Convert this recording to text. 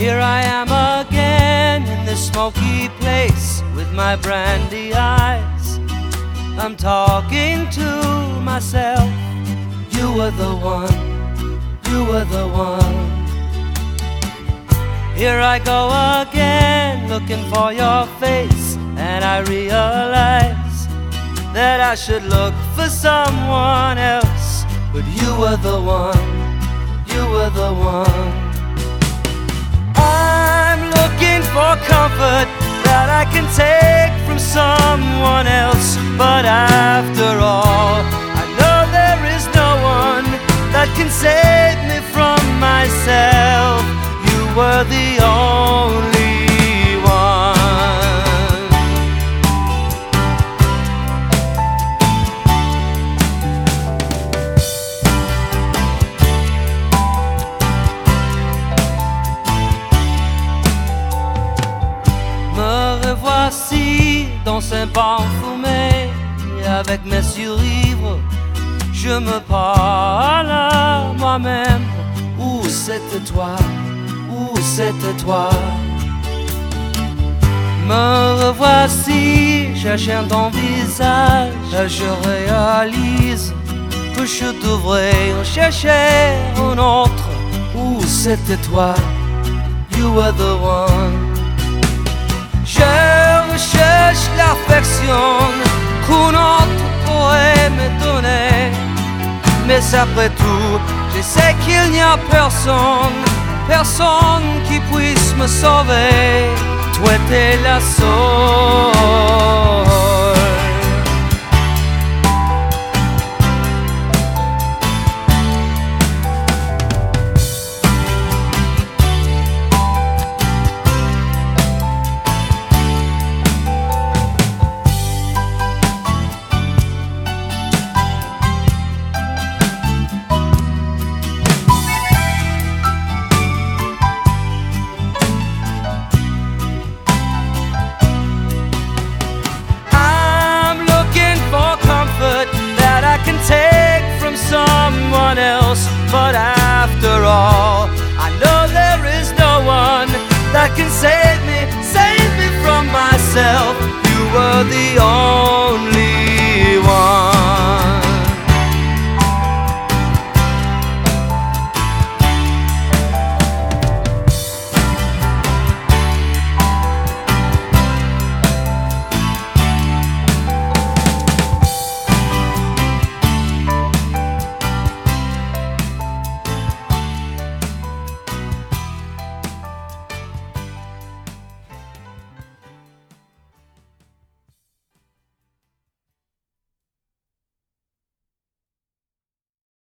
Here I am again in this smoky place with my brandy eyes. I'm talking to myself. You were the one, you were the one. Here I go again looking for your face, and I realize that I should look for someone else. But you were the one, you were the one. I'm looking for comfort that I can take from someone else. But after all, I know there is no one that can save me from myself. You were the only one. Me revoici dans un banc fumé, avec mes surivres, je me parle à moi-même. Où c'était toi? Où c'était toi? Me revoici, cherchant ton visage. Je réalise que je devrais en chercher un autre. Où c'était toi? You were the one. Je recherche l'affection qu'un autre pourrait me donner. Mais après tout, je sais qu'il n'y a personne, personne qui puisse me sauver. Toi t'es la seule. Take from someone else, but after all, I know there is no one that can save me from myself. You were the only